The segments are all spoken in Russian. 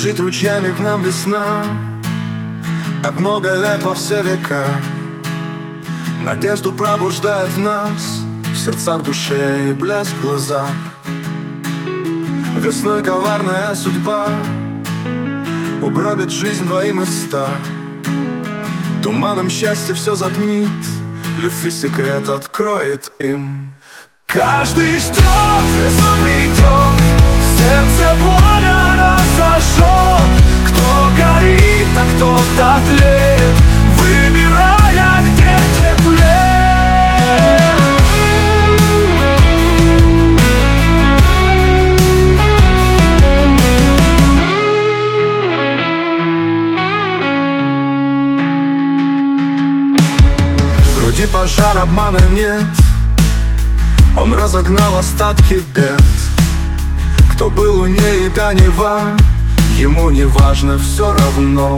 Бежит ручьями к нам весна, как много лет во все века. Надежду пробуждает в нас, в сердцах, душе и блеск в глазах. Весной коварная судьба угробит жизнь двоим из 100. Туманом счастья все затмит, любви секрет откроет им. Каждый ждет, весна придет, сердце пламя разожжет. Кто горит, а кто-то тлеет, выбирая, где теплее. В груди пожар, обмана нет, он разогнал остатки бед. Кто был у ней и до нева, ему не важно, все равно.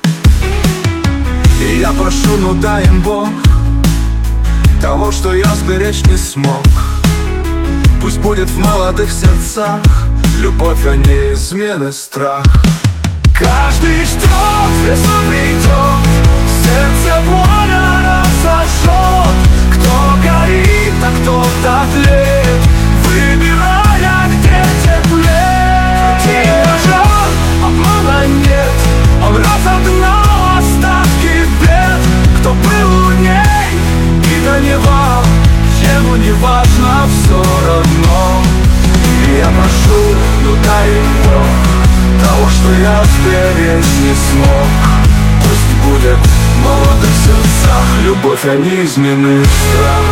И я прошу, ну дай им Бог того, что я сберечь не смог. Пусть будет в молодых сердцах любовь, а не измены, страх. Каждый ждет, весна придет, сердце пламя разожжет. Кто горит, а кто-то тлеет, выбирая, где теплее. И пожар, обмана нет, он разогнал остатки бед. Кто был у ней и до него, ему не важно, все равно. И я прошу, ну дай им Бог того, что я сберечь не смог. Пусть будет в молодых сердцах любовь, а не измены, страх.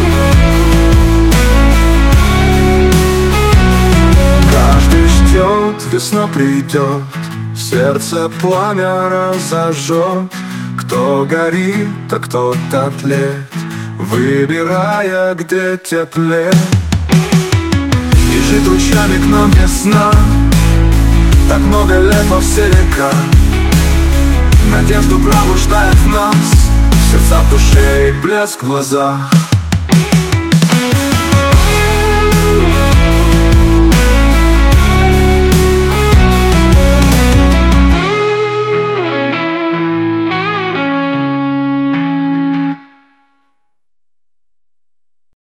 Каждый ждет, весна придет, сердце пламя разожжет. Кто горит, а кто-то тлеет, выбирая, где теплее. Бежит ручьями к нам весна, так много лет во все века. Надежду пробуждает в нас, в сердцах, душе и блеск в глазах.